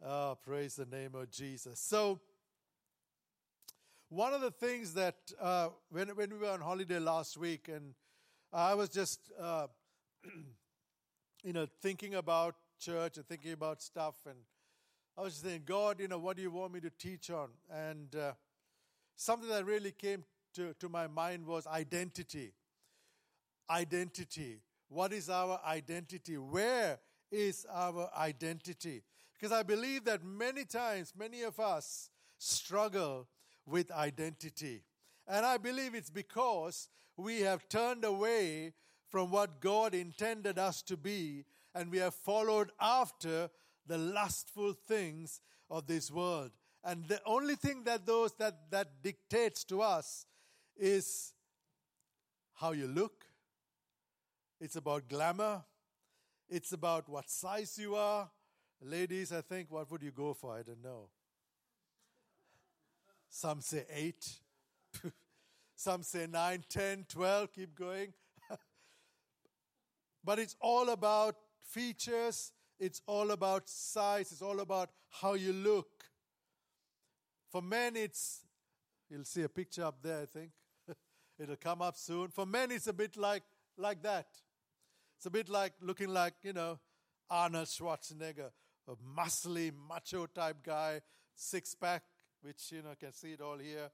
Oh, praise the name of Jesus. So, one of the things that when we were on holiday last week, and I was just thinking about church and thinking about stuff, and I was just saying, God, what do you want me to teach on? And something that really came to my mind was identity. Identity. What is our identity? Where is our identity? Because I believe that many times, many of us struggle with identity. And I believe it's because we have turned away from what God intended us to be, and we have followed after the lustful things of this world. And the only thing that dictates to us is how you look. It's about glamour. It's about what size you are. Ladies, I think, what would you go for? I don't know. Some say 8. Some say 9, 10, 12. Keep going. But it's all about features. It's all about size. It's all about how you look. For men, you'll see a picture up there, I think. It'll come up soon. For men, it's a bit like that. It's a bit like looking like, Arnold Schwarzenegger, a muscly, macho type guy, six-pack, which, can see it all here.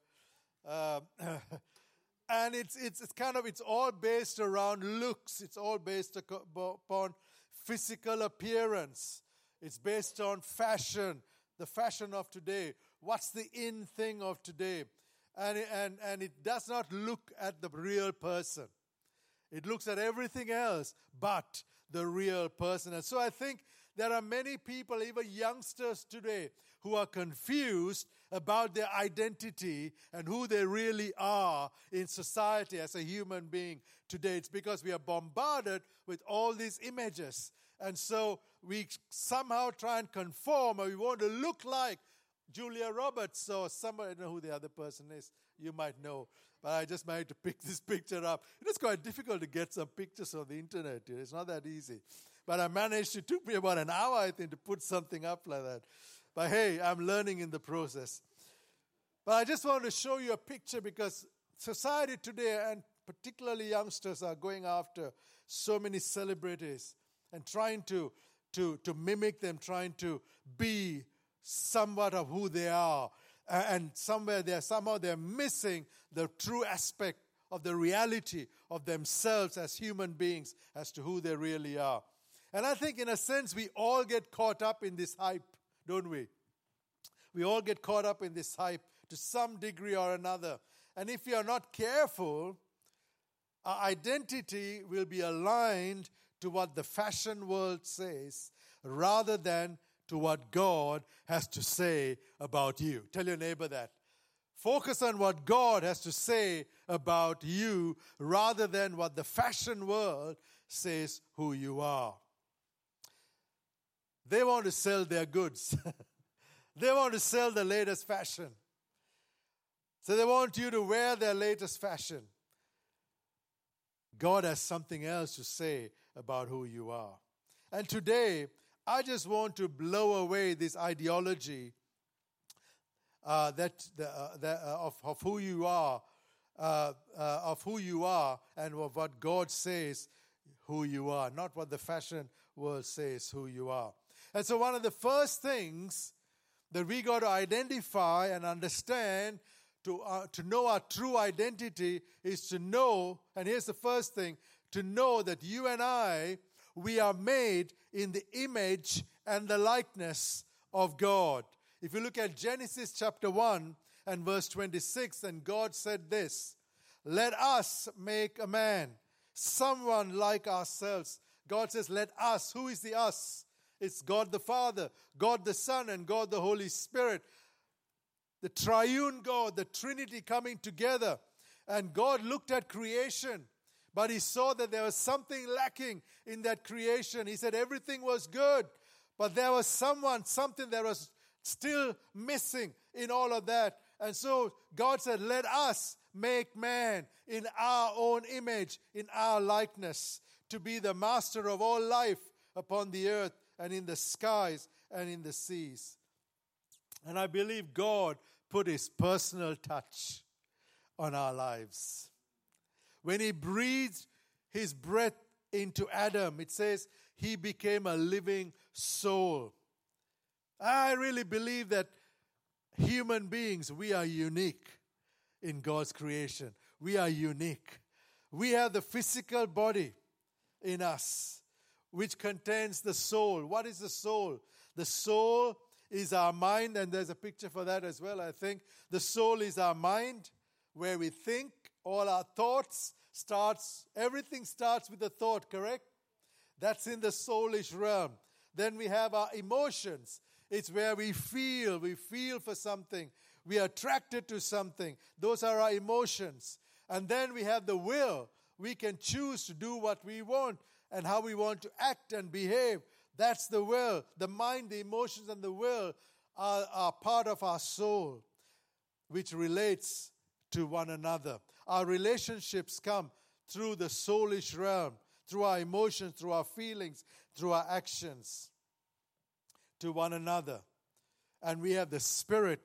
And it's all based around looks. It's all based upon physical appearance. It's based on fashion, the fashion of today. What's the in thing of today? And it does not look at the real person. It looks at everything else but the real person. And so I think there are many people, even youngsters today, who are confused about their identity and who they really are in society as a human being today. It's because we are bombarded with all these images. And so we somehow try and conform, or we want to look like Julia Roberts or somebody. I don't know who the other person is. You might know. But I just managed to pick this picture up. It is quite difficult to get some pictures on the internet. It's not that easy. But I managed to, it took me about an hour, I think, to put something up like that. But hey, I'm learning in the process. But I just want to show you a picture because society today, and particularly youngsters, are going after so many celebrities and trying to mimic them, trying to be somewhat of who they are. And somehow they're missing the true aspect of the reality of themselves as human beings as to who they really are. And I think in a sense we all get caught up in this hype, don't we? We all get caught up in this hype to some degree or another. And if we are not careful, our identity will be aligned to what the fashion world says rather than to what God has to say about you. Tell your neighbor that. Focus on what God has to say about you rather than what the fashion world says who you are. They want to sell their goods. They want to sell the latest fashion. So they want you to wear their latest fashion. God has something else to say about who you are. And today, I just want to blow away this ideology of who you are, and of what God says who you are, not what the fashion world says who you are. And so one of the first things that we got to identify and understand to know our true identity is to know, and here's the first thing, to know that you and I, we are made in the image and the likeness of God. If you look at Genesis chapter 1 and verse 26, and God said this, "Let us make a man, someone like ourselves." God says, let us. Who is the us? It's God the Father, God the Son, and God the Holy Spirit. The triune God, the Trinity coming together. And God looked at creation, but He saw that there was something lacking in that creation. He said everything was good, but there was something that was still missing in all of that. And so God said, let us make man in our own image, in our likeness, to be the master of all life upon the earth and in the skies and in the seas. And I believe God put His personal touch on our lives. When He breathed His breath into Adam, it says he became a living soul. I really believe that human beings, we are unique in God's creation. We are unique. We have the physical body in us, which contains the soul. What is the soul? The soul is our mind, and there's a picture for that as well, I think. The soul is our mind, where we think, all our thoughts everything starts with a thought, correct? That's in the soulish realm. Then we have our emotions. It's where we feel for something. We are attracted to something. Those are our emotions. And then we have the will. We can choose to do what we want and how we want to act and behave. That's the will. The mind, the emotions, and the will are part of our soul, which relates to one another. Our relationships come through the soulish realm, through our emotions, through our feelings, through our actions to one another. And we have the Spirit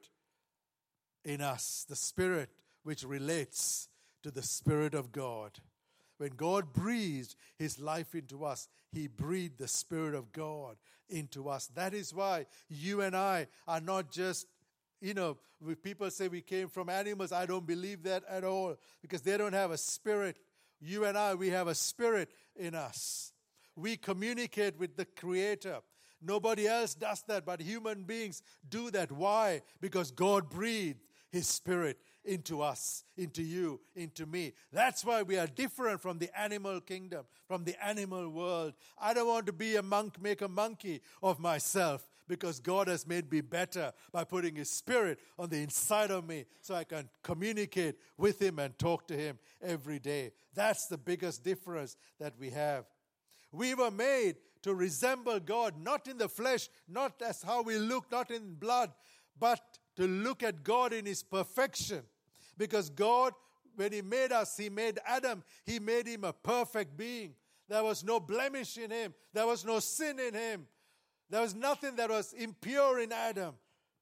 in us, the Spirit which relates to the Spirit of God. When God breathed His life into us, He breathed the Spirit of God into us. That is why you and I are not just, when people say we came from animals, I don't believe that at all, because they don't have a spirit. You and I, we have a spirit in us. We communicate with the Creator. Nobody else does that, but human beings do that. Why? Because God breathed His Spirit into us, into you, into me. That's why we are different from the animal kingdom, from the animal world. I don't want to be make a monkey of myself, because God has made me better by putting His Spirit on the inside of me so I can communicate with Him and talk to Him every day. That's the biggest difference that we have. We were made to resemble God, not in the flesh, not as how we look, not in blood, but to look at God in His perfection. Because God, when He made us, He made Adam, He made him a perfect being. There was no blemish in him. There was no sin in him. There was nothing that was impure in Adam.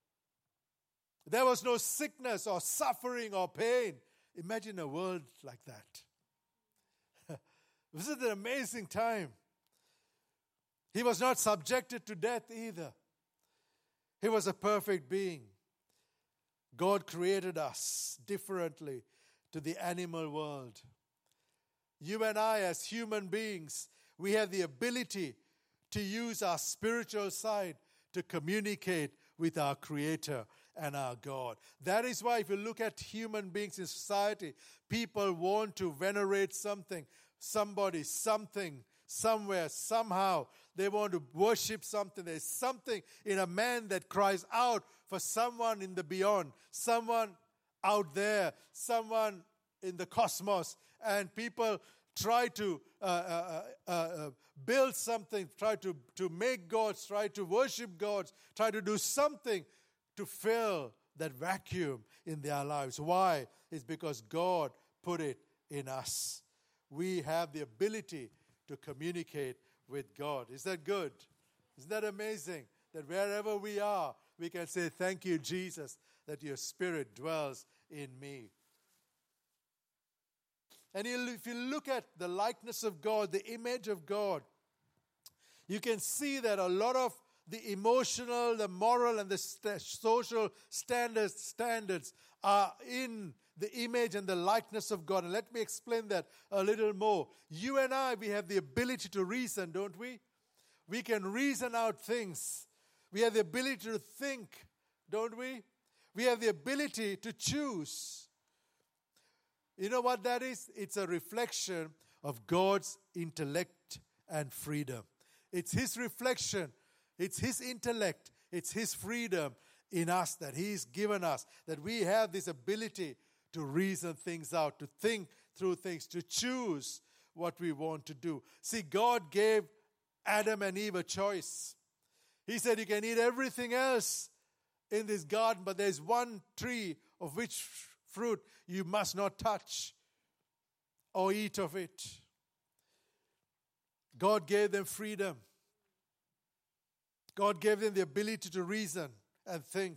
There was no sickness or suffering or pain. Imagine a world like that. This is an amazing time. He was not subjected to death either. He was a perfect being. God created us differently to the animal world. You and I, as human beings, we have the ability to use our spiritual side to communicate with our Creator and our God. That is why if you look at human beings in society, people want to venerate something, somebody, something, somewhere, somehow. They want to worship something. There's something in a man that cries out for someone in the beyond, someone out there, someone in the cosmos. And people try to build something, try to make gods, try to worship gods, try to do something to fill that vacuum in their lives. Why? It's because God put it in us. We have the ability to communicate with God. Is that good? Isn't that amazing? That wherever we are, we can say, thank you, Jesus, that your Spirit dwells in me. And if you look at the likeness of God, the image of God, you can see that a lot of the emotional, the moral, and the social standards are in the image and the likeness of God. And let me explain that a little more. You and I, we have the ability to reason, don't we? We can reason out things. We have the ability to think, don't we? We have the ability to choose. You know what that is? It's a reflection of God's intellect and freedom. It's His reflection. It's His intellect. It's His freedom in us that He's given us. That we have this ability to reason things out, to think through things, to choose what we want to do. See, God gave Adam and Eve a choice. He said, you can eat everything else in this garden, but there's one tree of which fruit you must not touch or eat of it. God gave them freedom. God gave them the ability to reason and think.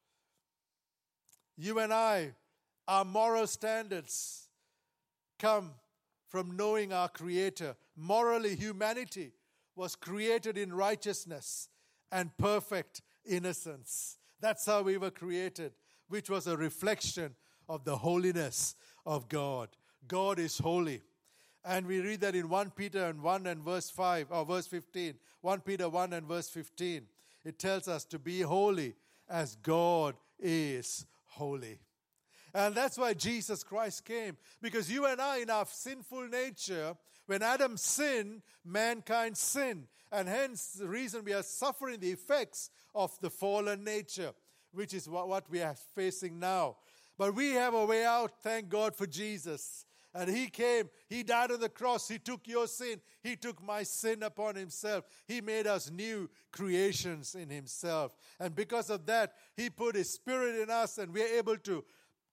You and I, our moral standards come from knowing our Creator. Morally, humanity was created in righteousness and perfect innocence. That's how we were created, which was a reflection of the holiness of God. God is holy. And we read that in 1 Peter 1 and verse 5, or verse 15. 1 Peter 1 and verse 15. It tells us to be holy as God is holy. And that's why Jesus Christ came. Because you and I, in our sinful nature, when Adam sinned, mankind sinned. And hence the reason we are suffering the effects of the fallen nature, which is what we are facing now. But we have a way out, thank God for Jesus. And He came, He died on the cross, He took your sin, He took my sin upon Himself. He made us new creations in Himself. And because of that, He put His Spirit in us, and we are able to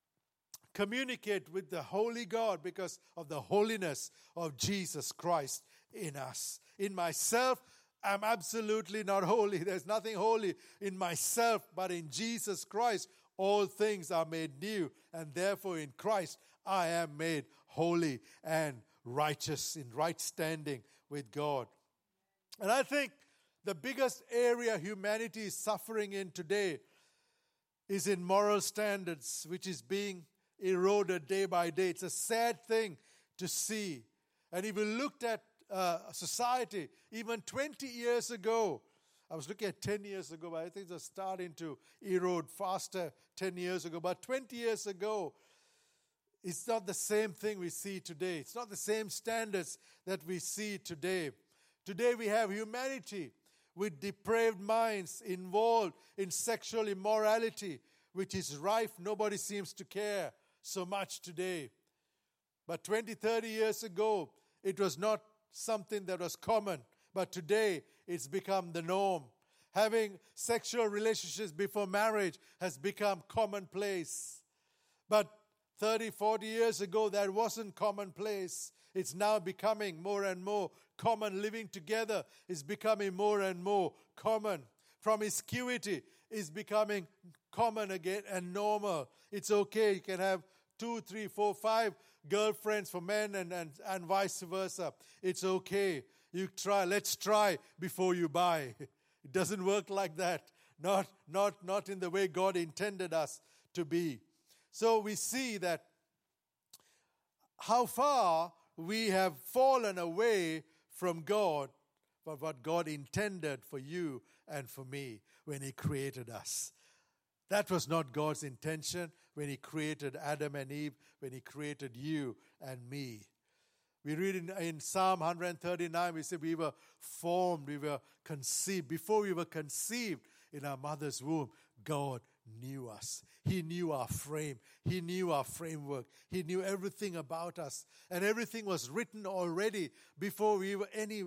communicate with the holy God because of the holiness of Jesus Christ in us. In myself, I'm absolutely not holy. There's nothing holy in myself, but in Jesus Christ, all things are made new. And therefore, in Christ, I am made holy and righteous, in right standing with God. And I think the biggest area humanity is suffering in today is in moral standards, which is being eroded day by day. It's a sad thing to see. And if we looked at society, even 20 years ago, I was looking at 10 years ago, but I think it's starting to erode faster 10 years ago. But 20 years ago, it's not the same thing we see today. It's not the same standards that we see today. Today we have humanity with depraved minds involved in sexual immorality, which is rife. Nobody seems to care so much today. But 20, 30 years ago, it was not something that was common. But today, it's become the norm. Having sexual relationships before marriage has become commonplace. But 30, 40 years ago, that wasn't commonplace. It's now becoming more and more common. Living together is becoming more and more common. Promiscuity is becoming common again and normal. It's okay. You can have 2, 3, 4, 5 girlfriends for men and vice versa. It's okay. You try. Let's try before you buy. It doesn't work like that. Not in the way God intended us to be. So we see that how far we have fallen away from God, but what God intended for you and for me when He created us. That was not God's intention when He created Adam and Eve, when He created you and me. We read in Psalm 139, we say we were formed, we were conceived. Before we were conceived in our mother's womb, God knew us. He knew our frame. He knew our framework. He knew everything about us. And everything was written already before you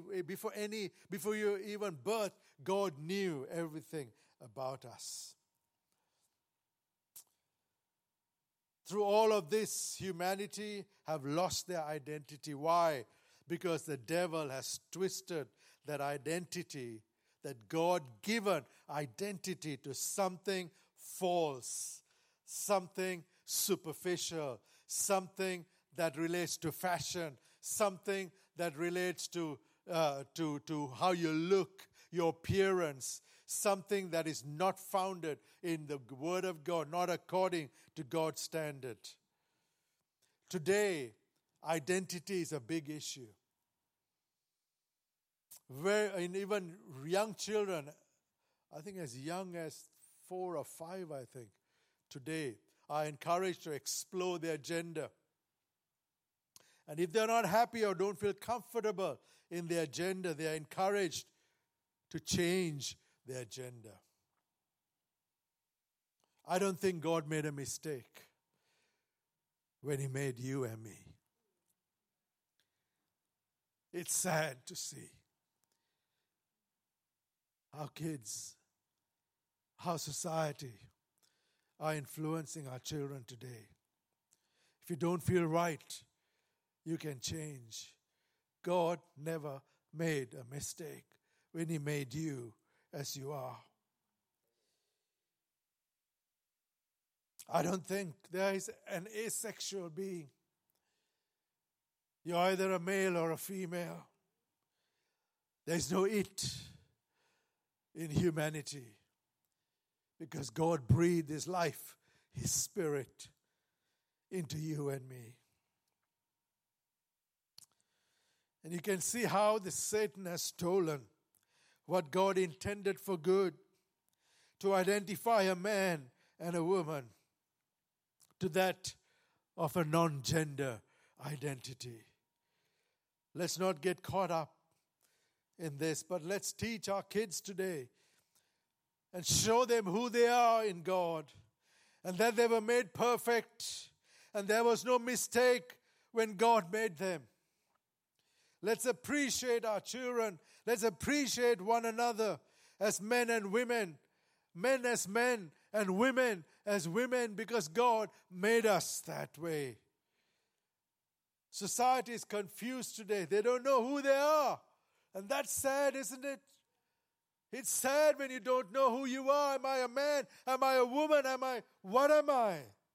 were even birthed. God knew everything about us. Through all of this, humanity have lost their identity. Why? Because the devil has twisted that identity, that God-given identity, to something false, something superficial, something that relates to fashion, something that relates to how you look, your appearance, something that is not founded in the Word of God, not according to God's standard. Today, identity is a big issue. Even young children, I think as young as 4 or 5, I think, today, are encouraged to explore their gender. And if they're not happy or don't feel comfortable in their gender, they are encouraged to change their gender. I don't think God made a mistake when He made you and me. It's sad to see how kids, how society are influencing our children today. If you don't feel right, you can change. God never made a mistake when He made you as you are. I don't think there is an asexual being. You're either a male or a female. There's no it in humanity because God breathed His life, His Spirit into you and me. And you can see how the Satan has stolen what God intended for good, to identify a man and a woman to that of a non-gender identity. Let's not get caught up in this, but let's teach our kids today and show them who they are in God and that they were made perfect and there was no mistake when God made them. Let's appreciate our children. Let's appreciate one another as men and women, men as men and women as women, because God made us that way. Society is confused today. They don't know who they are. And that's sad, isn't it? It's sad when you don't know who you are. Am I a man? Am I a woman? What am I?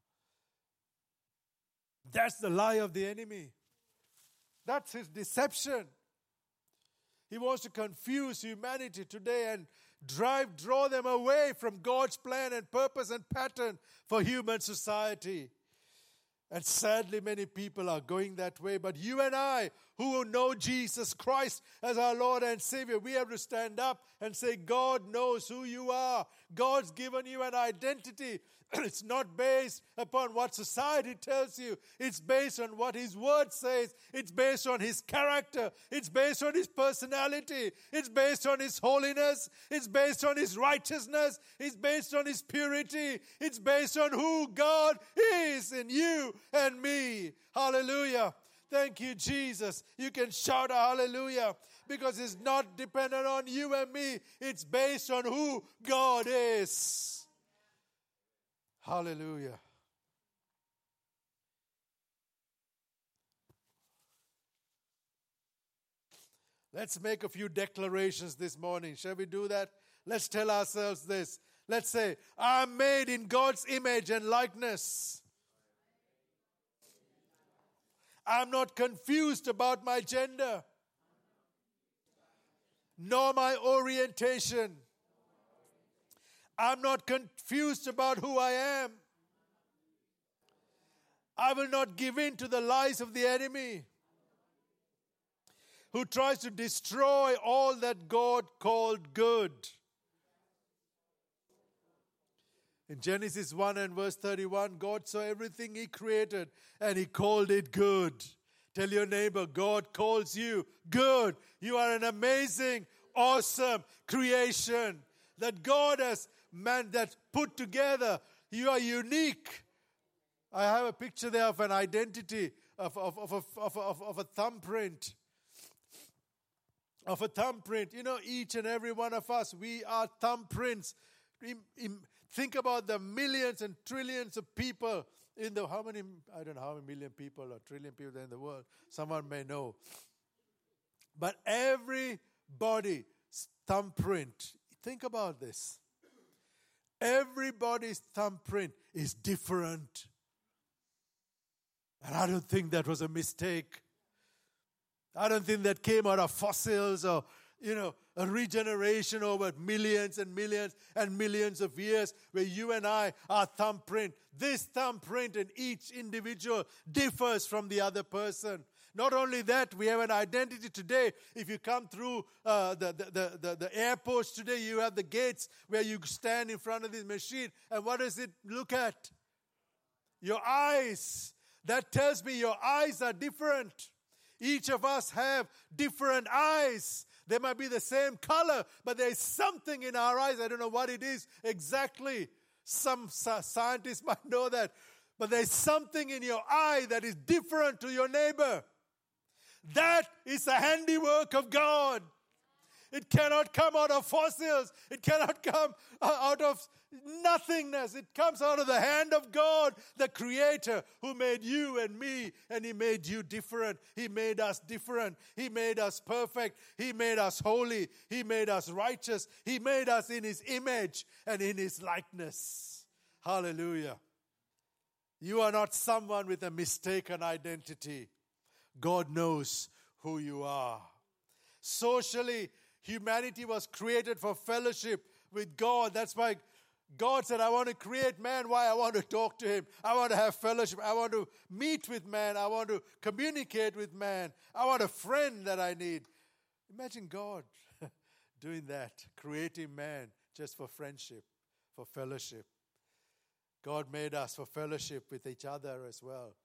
That's the lie of the enemy. That's his deception. He wants to confuse humanity today and draw them away from God's plan and purpose and pattern for human society. And sadly, many people are going that way. But you and I, who know Jesus Christ as our Lord and Savior, we have to stand up and say, God knows who you are. God's given you an identity. It's not based upon what society tells you. It's based on what His Word says. It's based on His character. It's based on His personality. It's based on His holiness. It's based on His righteousness. It's based on His purity. It's based on who God is in you and me. Hallelujah. Thank you, Jesus. You can shout a hallelujah because it's not dependent on you and me. It's based on who God is. Hallelujah. Let's make a few declarations this morning. Shall we do that? Let's tell ourselves this. Let's say, I'm made in God's image and likeness. I'm not confused about my gender, nor my orientation. I'm not confused about who I am. I will not give in to the lies of the enemy who tries to destroy all that God called good. In Genesis 1 and verse 31, God saw everything He created and He called it good. Tell your neighbor, God calls you good. You are an amazing, awesome creation that God has put together. You are unique. I have a picture there of an identity, of a thumbprint. Of a thumbprint. You know, each and every one of us, we are thumbprints. Think about the millions and trillions of people in the, I don't know how many million people or trillion people in the world. Someone may know. But everybody's thumbprint, think about this. Everybody's thumbprint is different. And I don't think that was a mistake. I don't think that came out of fossils or, a regeneration over millions and millions and millions of years where you and I are thumbprint. This thumbprint in each individual differs from the other person. Not only that, we have an identity today. If you come through the airports today, you have the gates where you stand in front of this machine. And what does it look at? Your eyes. That tells me your eyes are different. Each of us have different eyes. They might be the same color, but there is something in our eyes. I don't know what it is exactly. Some scientists might know that. But there's something in your eye that is different to your neighbor. That is the handiwork of God. It cannot come out of fossils. It cannot come out of nothingness. It comes out of the hand of God, the Creator, who made you and me, and He made you different. He made us different. He made us perfect. He made us holy. He made us righteous. He made us in His image and in His likeness. Hallelujah. You are not someone with a mistaken identity. God knows who you are. Socially, humanity was created for fellowship with God. That's why God said, I want to create man. Why? I want to talk to him. I want to have fellowship. I want to meet with man. I want to communicate with man. I want a friend that I need. Imagine God doing that, creating man just for friendship, for fellowship. God made us for fellowship with each other as well.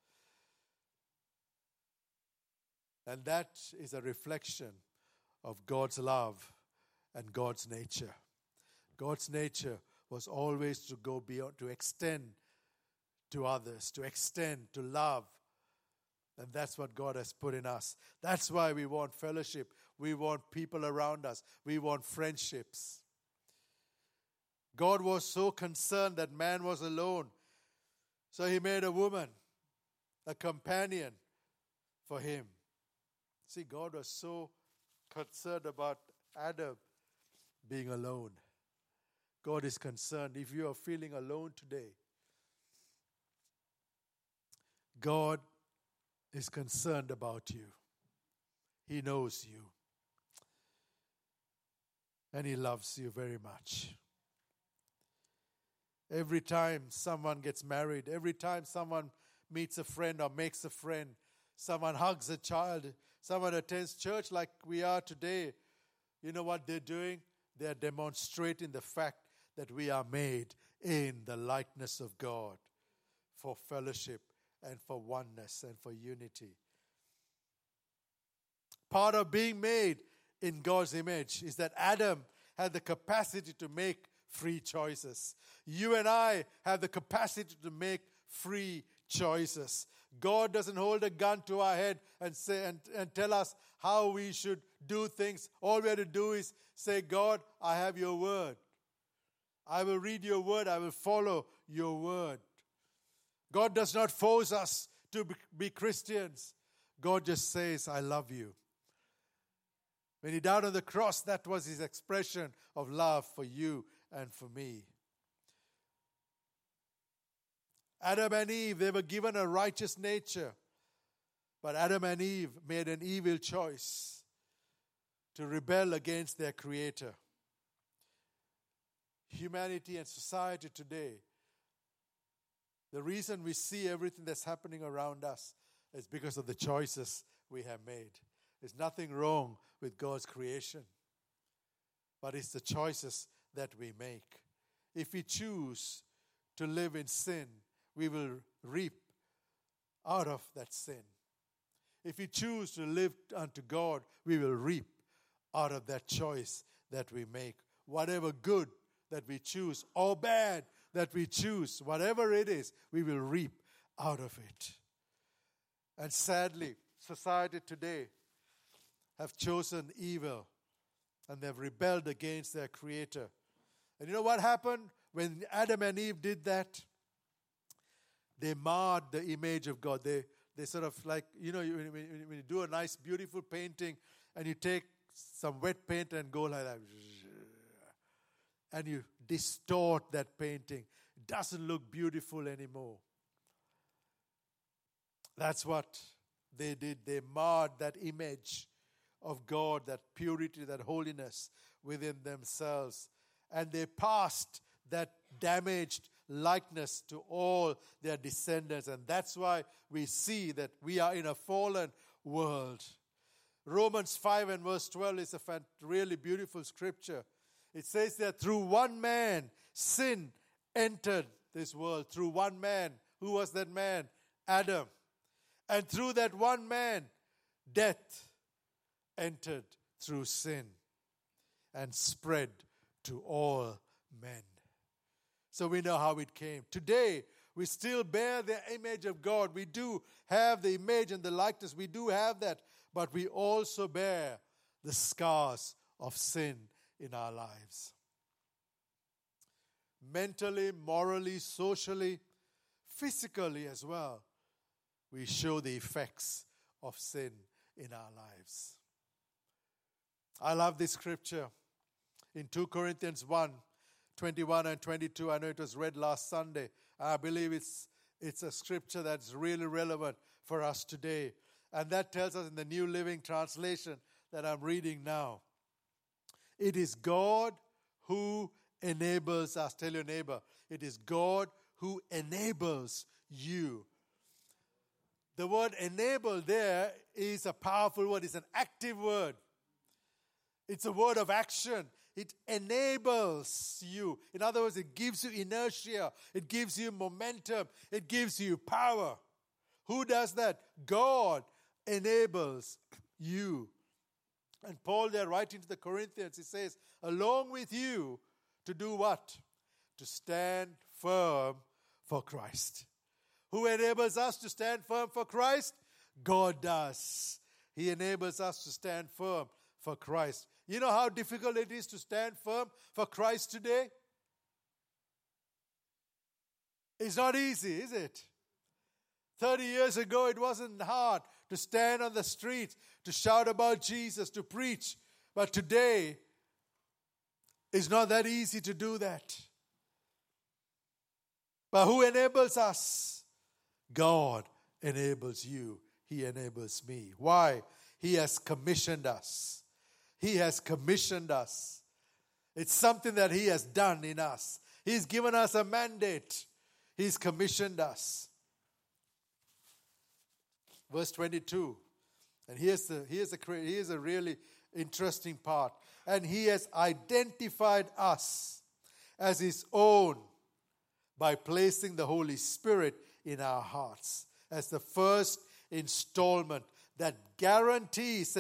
And that is a reflection of God's love and God's nature. God's nature was always to go beyond, to extend to others, to extend, to love. And that's what God has put in us. That's why we want fellowship. We want people around us. We want friendships. God was so concerned that man was alone. So He made a woman, a companion for him. See, God was so concerned about Adam being alone. God is concerned. If you are feeling alone today, God is concerned about you. He knows you. And He loves you very much. Every time someone gets married, every time someone meets a friend or makes a friend, someone hugs a child, someone attends church like we are today, you know what they're doing? They're demonstrating the fact that we are made in the likeness of God for fellowship and for oneness and for unity. Part of being made in God's image is that Adam had the capacity to make free choices. You and I have the capacity to make free choices. God doesn't hold a gun to our head and say and tell us how we should do things. All we have to do is say, God, I have your word. I will read your word. I will follow your word. God does not force us to be Christians. God just says, I love you. When He died on the cross, that was His expression of love for you and for me. Adam and Eve, they were given a righteous nature. But Adam and Eve made an evil choice to rebel against their Creator. Humanity and society today, the reason we see everything that's happening around us is because of the choices we have made. There's nothing wrong with God's creation, but it's the choices that we make. If we choose to live in sin, we will reap out of that sin. If we choose to live unto God, we will reap out of that choice that we make. Whatever good that we choose or bad that we choose, whatever it is, we will reap out of it. And sadly, society today have chosen evil and they've rebelled against their Creator. And you know what happened when Adam and Eve did that? They marred the image of God. They sort of like, you know, when you do a nice, beautiful painting and you take some wet paint and go like that, and you distort that painting. It doesn't look beautiful anymore. That's what they did. They marred that image of God, that purity, that holiness within themselves. And they passed that damaged likeness to all their descendants. And that's why we see that we are in a fallen world. Romans 5 and verse 12 is a really beautiful scripture. It says that through one man, sin entered this world. Through one man. Who was that man? Adam. And through that one man, death entered through sin and spread to all men. So we know how it came. Today, we still bear the image of God. We do have the image and the likeness. We do have that. But we also bear the scars of sin in our lives. Mentally, morally, socially, physically as well, we show the effects of sin in our lives. I love this scripture in 2 Corinthians 1:21 and 22. I know it was read last Sunday. I believe it's a scripture that's really relevant for us today. And that tells us in the New Living Translation that I'm reading now. It is God who enables us. Tell your neighbor, it is God who enables you. The word enable there is a powerful word. It's an active word. It's a word of action. It enables you. In other words, it gives you inertia. It gives you momentum. It gives you power. Who does that? God enables you. And Paul there writing to the Corinthians, he says, along with you, to do what? To stand firm for Christ. Who enables us to stand firm for Christ? God does. He enables us to stand firm for Christ. You know how difficult it is to stand firm for Christ today? It's not easy, is it? 30 years ago, it wasn't hard to stand on the street, to shout about Jesus, to preach. But today, it's not that easy to do that. But who enables us? God enables you. He enables me. Why? He has commissioned us. He has commissioned us. It's something that He has done in us. He's given us a mandate. He's commissioned us. Verse 22. And here's a really interesting part. And He has identified us as His own by placing the Holy Spirit in our hearts as the first installment that guarantees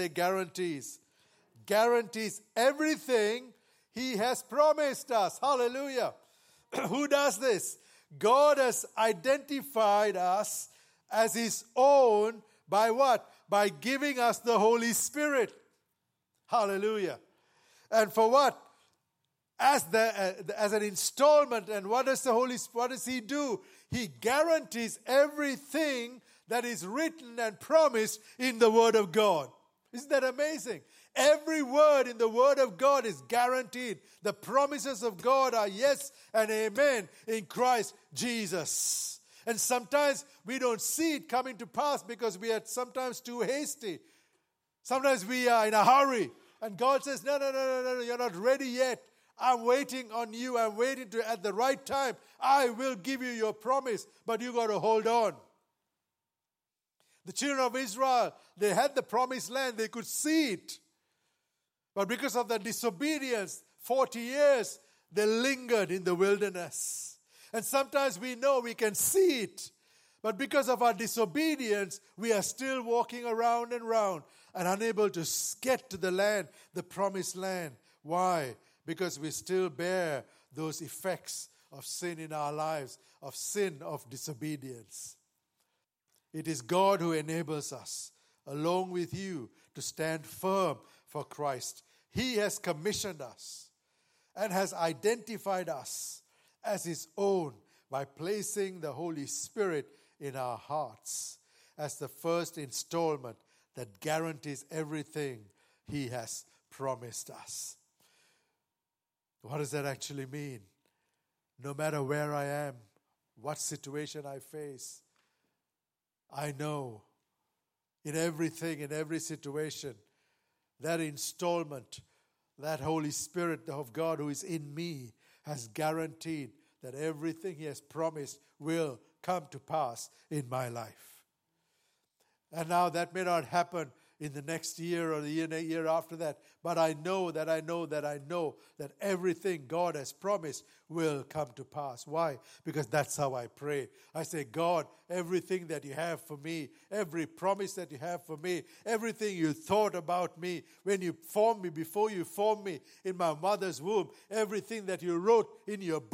everything He has promised us. Hallelujah. Who does this? God has identified us as His own by what? By giving us the Holy Spirit. Hallelujah. And for what? As an installment. And what does He do? He guarantees everything that is written and promised in the Word of God. Isn't that amazing? Every word in the Word of God is guaranteed. The promises of God are yes and amen in Christ Jesus. And sometimes we don't see it coming to pass because we are sometimes too hasty. Sometimes we are in a hurry. And God says, no, you're not ready yet. I'm waiting on you. I'm waiting at the right time. I will give you your promise, but you got to hold on. The children of Israel, they had the promised land. They could see it. But because of their disobedience, 40 years, they lingered in the wilderness. And sometimes we know we can see it. But because of our disobedience, we are still walking around and round and unable to get to the land, the promised land. Why? Because we still bear those effects of sin in our lives, of sin, of disobedience. It is God who enables us, along with you, to stand firm for Christ. He has commissioned us and has identified us as His own by placing the Holy Spirit in our hearts as the first installment that guarantees everything He has promised us. What does that actually mean? No matter where I am, what situation I face, I know in everything, in every situation, that installment, that Holy Spirit of God who is in me has guaranteed that everything He has promised will come to pass in my life. And now that may not happen in the next year or the year after that, but I know that everything God has promised will come to pass. Why? Because that's how I pray. I say, God, everything that you have for me, every promise that you have for me, everything you thought about me when you formed me, before you formed me in my mother's womb, everything that you wrote in your book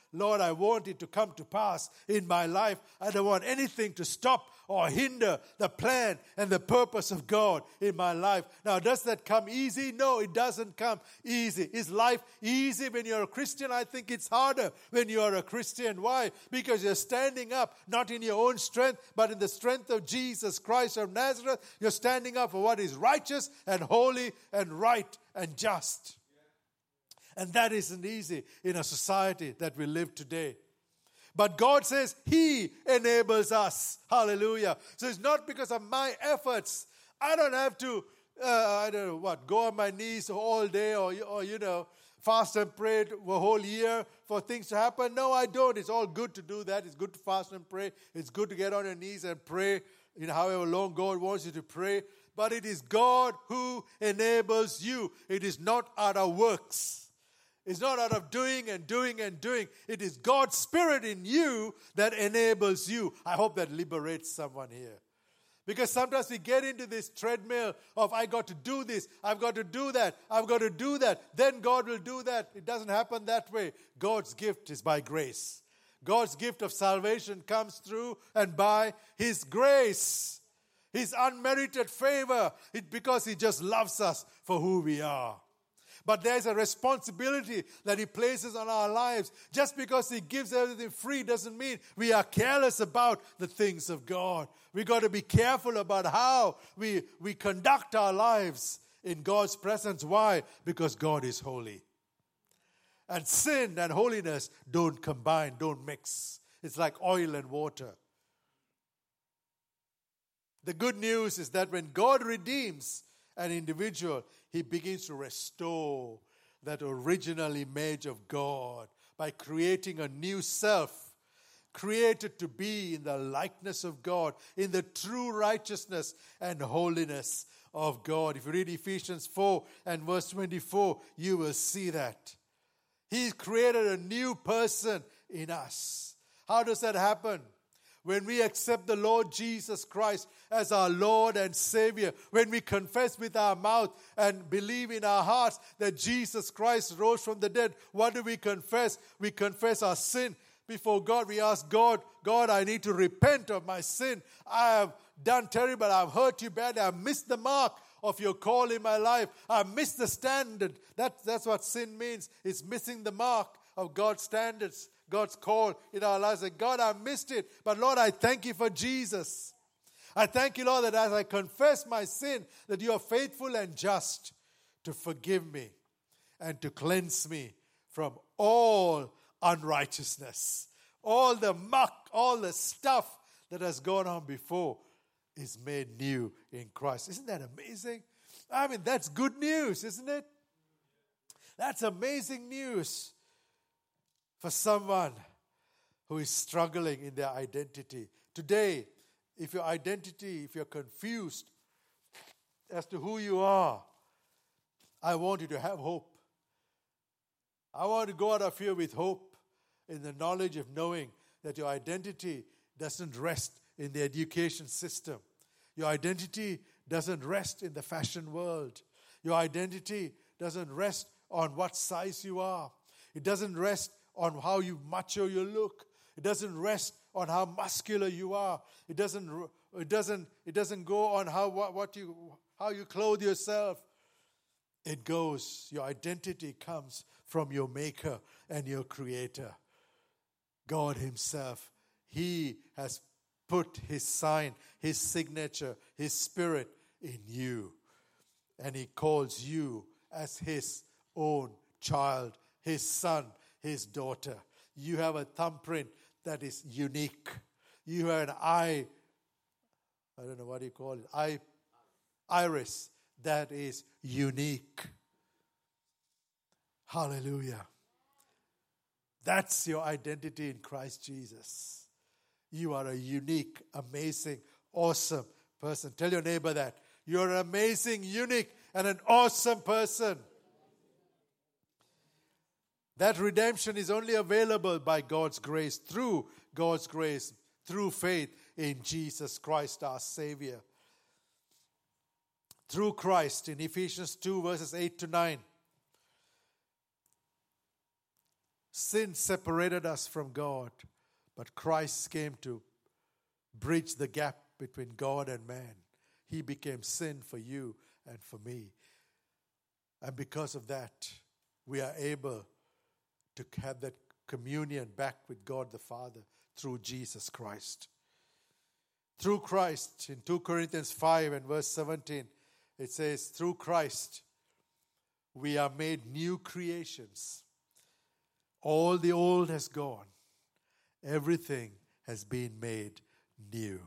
Lord, I want it to come to pass in my life. I don't want anything to stop or hinder the plan and the purpose of God in my life. Now, does that come easy? No, it doesn't come easy. Is life easy when you're a Christian? I think it's harder when you're a Christian. Why? Because you're standing up not in your own strength, but in the strength of Jesus Christ of Nazareth. You're standing up for what is righteous and holy and right and just. And that isn't easy in a society that we live today. But God says He enables us. Hallelujah. So it's not because of my efforts. I don't have to, go on my knees all day or fast and pray a whole year for things to happen. No, I don't. It's all good to do that. It's good to fast and pray. It's good to get on your knees and pray, however long God wants you to pray. But it is God who enables you. It is not out of works. It's not out of doing and doing and doing. It is God's Spirit in you that enables you. I hope that liberates someone here. Because sometimes we get into this treadmill of, I got to do this, I've got to do that, I've got to do that. Then God will do that. It doesn't happen that way. God's gift is by grace. God's gift of salvation comes through and by His grace. His unmerited favor. Because He just loves us for who we are. But there's a responsibility that He places on our lives. Just because He gives everything free doesn't mean we are careless about the things of God. We got to be careful about how we conduct our lives in God's presence. Why? Because God is holy. And sin and holiness don't combine, don't mix. It's like oil and water. The good news is that when God redeems an individual, He begins to restore that original image of God by creating a new self, created to be in the likeness of God, in the true righteousness and holiness of God. If you read Ephesians 4 and verse 24, you will see that. He's created a new person in us. How does that happen? When we accept the Lord Jesus Christ as our Lord and Savior, when we confess with our mouth and believe in our hearts that Jesus Christ rose from the dead, what do we confess? We confess our sin before God. We ask God, I need to repent of my sin. I have done terrible. I've hurt you badly. I've missed the mark of your call in my life. I've missed the standard. That's what sin means. It's missing the mark of God's standards. God's call in our lives. And God, I missed it. But Lord, I thank you for Jesus. I thank you, Lord, that as I confess my sin, that you are faithful and just to forgive me and to cleanse me from all unrighteousness. All the muck, all the stuff that has gone on before is made new in Christ. Isn't that amazing? I mean, that's good news, isn't it? That's amazing news for someone who is struggling in their identity. Today, if you're confused as to who you are, I want you to have hope. I want to go out of here with hope in the knowledge of knowing that your identity doesn't rest in the education system. Your identity doesn't rest in the fashion world. Your identity doesn't rest on what size you are. It doesn't rest on how macho you look. It doesn't rest on how muscular you are. It doesn't go on how you clothe yourself. It goes, your identity comes from your Maker and your Creator. God Himself. He has put His sign, His signature, His Spirit in you. And He calls you as His own child, His son, His daughter. You have a thumbprint that is unique. You have an I don't know what you call it, iris that is unique. Hallelujah. That's your identity in Christ Jesus. You are a unique, amazing, awesome person. Tell your neighbor that. You're an amazing, unique, and an awesome person. That redemption is only available by God's grace, through God's grace, through faith in Jesus Christ, our Savior. Through Christ, in Ephesians 2, verses 8 to 9. Sin separated us from God, but Christ came to bridge the gap between God and man. He became sin for you and for me. And because of that, we are able to have that communion back with God the Father through Jesus Christ. Through Christ, in 2 Corinthians 5 and verse 17, it says, through Christ, we are made new creations. All the old has gone. Everything has been made new.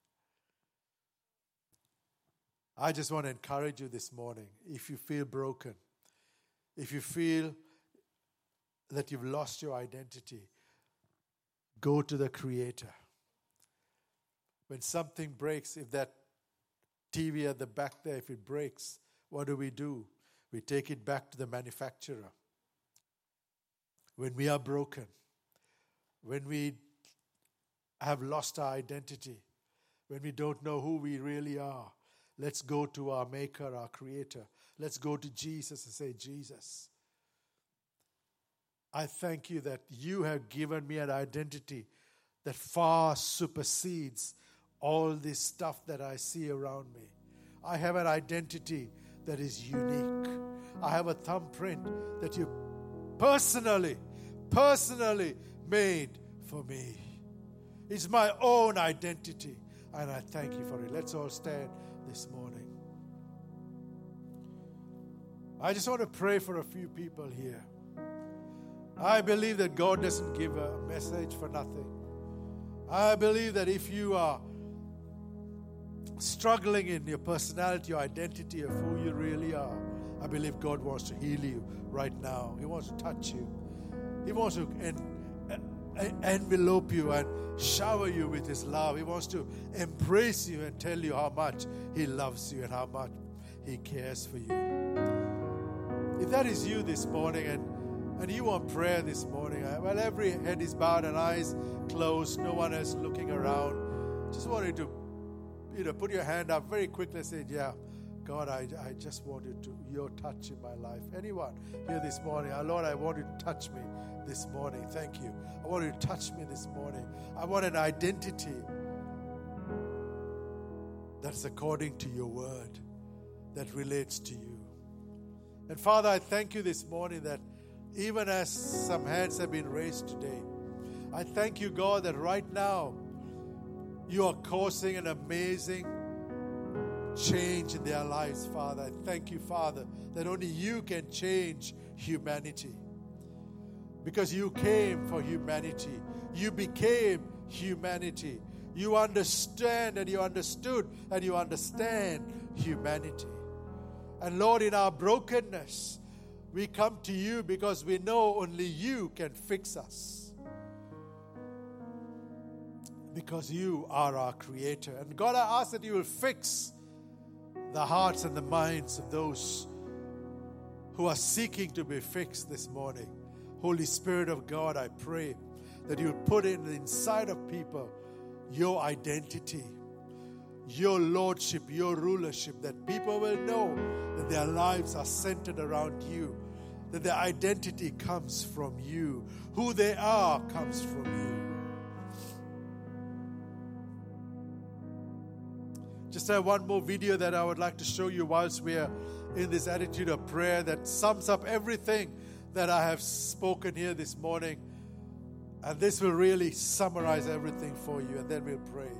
I just want to encourage you this morning, if you feel broken, if you feel that you've lost your identity, go to the Creator. When something breaks, if that TV at the back there, if it breaks, what do? We take it back to the manufacturer. When we are broken, when we have lost our identity, when we don't know who we really are, let's go to our Maker, our Creator. Let's go to Jesus and say, Jesus, I thank you that you have given me an identity that far supersedes all this stuff that I see around me. I have an identity that is unique. I have a thumbprint that you personally made for me. It's my own identity, and I thank you for it. Let's all stand this morning. I just want to pray for a few people here. I believe that God doesn't give a message for nothing. I believe that if you are struggling in your personality, your identity of who you really are, I believe God wants to heal you right now. He wants to touch you. He wants to envelope you and shower you with His love. He wants to embrace you and tell you how much He loves you and how much He cares for you. If that is you this morning and you want prayer this morning, well, every head is bowed and eyes closed, no one is looking around. Just want you to put your hand up very quickly and say, yeah, God, I just wanted your touch in my life. Anyone here this morning, Lord, I want you to touch me this morning. Thank you. I want you to touch me this morning. I want an identity that's according to your word, that relates to you. And Father, I thank you this morning that even as some hands have been raised today, I thank you, God, that right now you are causing an amazing change in their lives, Father. I thank you, Father, that only you can change humanity. Because you came for humanity. You became humanity. You understand and you understood and you understand humanity. And Lord, in our brokenness, we come to you because we know only you can fix us. Because you are our Creator. And God, I ask that you will fix the hearts and the minds of those who are seeking to be fixed this morning. Holy Spirit of God, I pray that you will put in the inside of people your identity, your lordship, your rulership, that people will know that their lives are centered around you, that their identity comes from you, who they are comes from you. Just have one more video that I would like to show you whilst we are in this attitude of prayer that sums up everything that I have spoken here this morning. And this will really summarize everything for you, and then we'll pray.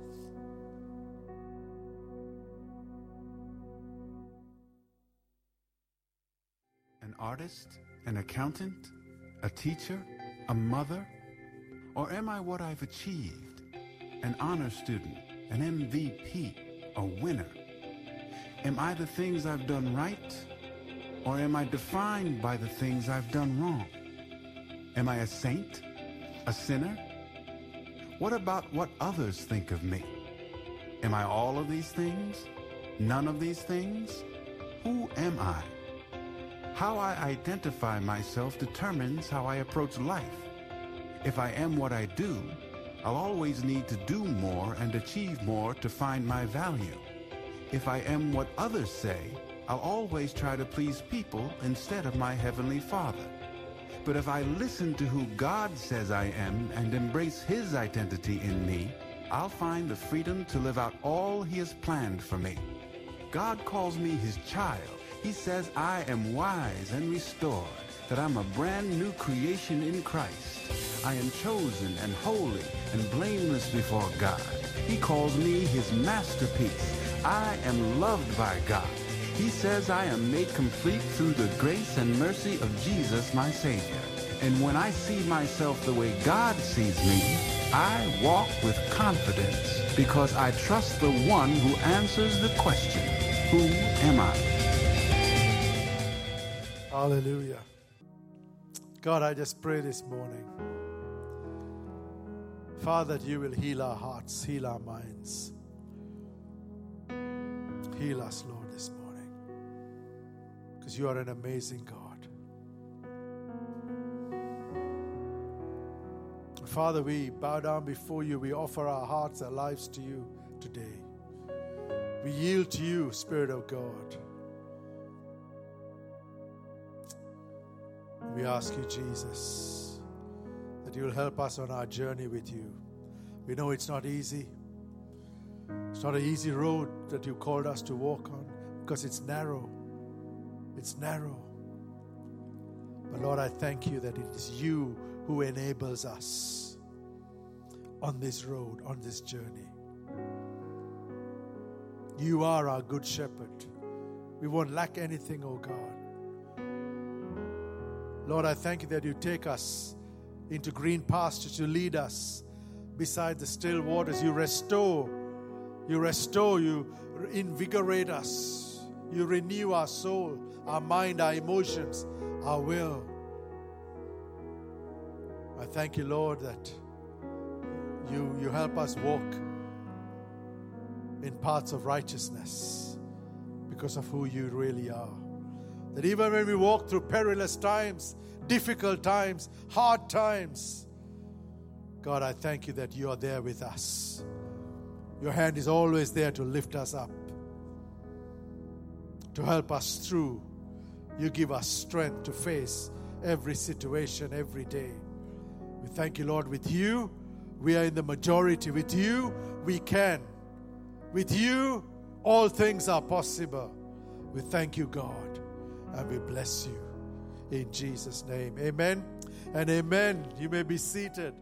An artist, an accountant, a teacher, a mother? Or am I what I've achieved? An honor student, an MVP, a winner? Am I the things I've done right? Or am I defined by the things I've done wrong? Am I a saint? A sinner? What about what others think of me? Am I all of these things? None of these things? Who am I? How I identify myself determines how I approach life. If I am what I do, I'll always need to do more and achieve more to find my value. If I am what others say, I'll always try to please people instead of my Heavenly Father. But if I listen to who God says I am and embrace His identity in me, I'll find the freedom to live out all He has planned for me. God calls me His child. He says I am wise and restored, that I'm a brand new creation in Christ. I am chosen and holy and blameless before God. He calls me His masterpiece. I am loved by God. He says I am made complete through the grace and mercy of Jesus, my Savior. And when I see myself the way God sees me, I walk with confidence because I trust the one who answers the question, who am I? Hallelujah. God, I just pray this morning, Father, that you will heal our hearts, heal our minds. Heal us, Lord, this morning, because you are an amazing God. Father, we bow down before you. We offer our hearts, our lives to you today. We yield to you, Spirit of God. We ask you, Jesus, that you will help us on our journey with you. We know it's not easy. It's not an easy road that you called us to walk on because it's narrow. It's narrow. But Lord, I thank you that it is you who enables us on this road, on this journey. You are our good shepherd. We won't lack anything, oh God. Lord, I thank you that you take us into green pastures. You lead us beside the still waters. You restore, you invigorate us. You renew our soul, our mind, our emotions, our will. I thank you, Lord, that you help us walk in paths of righteousness because of who you really are. That even when we walk through perilous times, difficult times, hard times, God, I thank you that you are there with us. Your hand is always there to lift us up, to help us through. You give us strength to face every situation, every day. We thank you, Lord. With you, we are in the majority. With you, we can. With you, all things are possible. We thank you, God, and we bless you. In Jesus' name, amen and amen. You may be seated.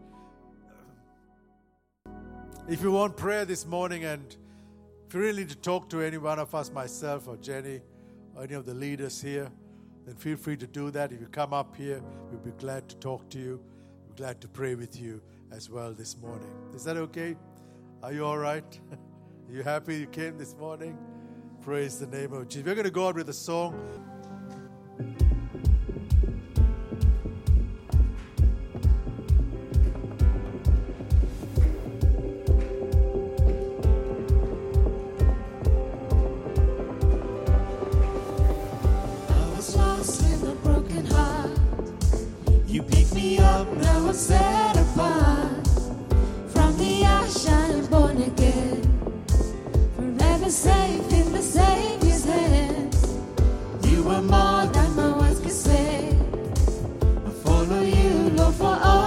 If you want prayer this morning, and if you really need to talk to any one of us, myself or Jenny, or any of the leaders here, then feel free to do that. If you come up here, we'll be glad to talk to you. We're glad to pray with you as well this morning. Is that okay? Are you all right? Are you happy you came this morning? Praise the name of Jesus. We're going to go out with a song. Now I'm set apart from the ash and born again, forever safe in the Savior's hands. You are more than my words can say. I follow you, Lord, for all.